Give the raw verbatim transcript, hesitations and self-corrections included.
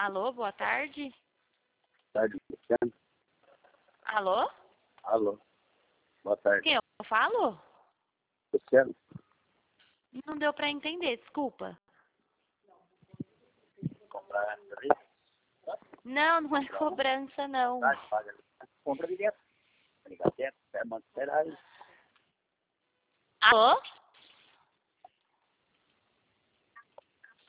Alô, boa tarde. Boa tarde, Luciano. Alô? Alô. Boa tarde. Quem eu falo? Luciano? Não deu pra entender, desculpa. Comprar serviço? Não, não é cobrança, não. Paga. Compra de dentro. Liga dentro. Quer manter aí. Alô?